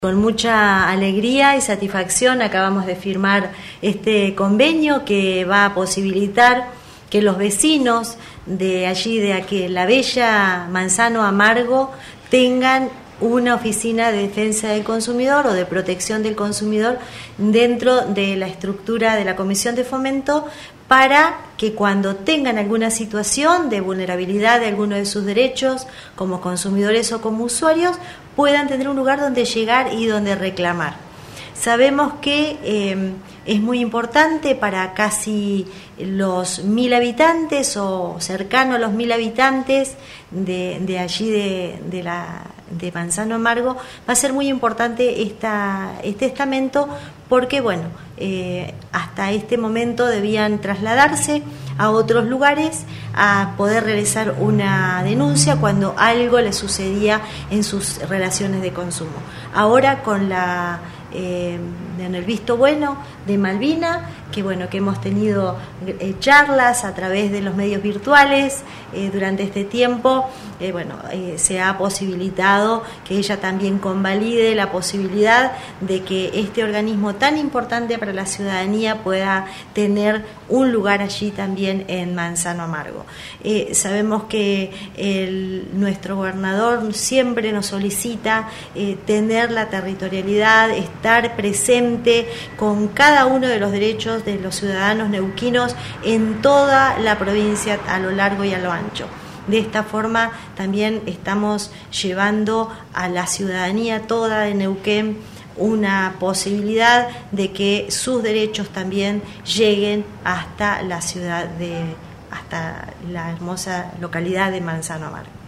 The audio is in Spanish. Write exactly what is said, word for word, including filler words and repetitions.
Con mucha alegría y satisfacción acabamos de firmar este convenio que va a posibilitar que los vecinos de allí, de aquí, la bella Manzano Amargo, tengan una oficina de defensa del consumidor o de protección del consumidor dentro de la estructura de la Comisión de Fomento, para que cuando tengan alguna situación de vulnerabilidad de alguno de sus derechos como consumidores o como usuarios, puedan tener un lugar donde llegar y donde reclamar. Sabemos que eh, es muy importante para casi los mil habitantes o cercano a los mil habitantes de, de allí de, de, la, de Manzano Amargo. Va a ser muy importante esta, este estamento porque, bueno, eh, hasta este momento debían trasladarse a otros lugares a poder realizar una denuncia cuando algo les sucedía en sus relaciones de consumo. Ahora con la Eh, en el visto bueno de Malvina, que bueno que hemos tenido eh, charlas a través de los medios virtuales eh, durante este tiempo, eh, bueno eh, se ha posibilitado que ella también convalide la posibilidad de que este organismo tan importante para la ciudadanía pueda tener un lugar allí también en Manzano Amargo. Eh, sabemos que el, nuestro gobernador siempre nos solicita eh, tener la territorialidad, estar presente con cada uno de los derechos de los ciudadanos neuquinos en toda la provincia a lo largo y a lo ancho. De esta forma también estamos llevando a la ciudadanía toda de Neuquén una posibilidad de que sus derechos también lleguen hasta la ciudad de, hasta la hermosa localidad de Manzano Amargo.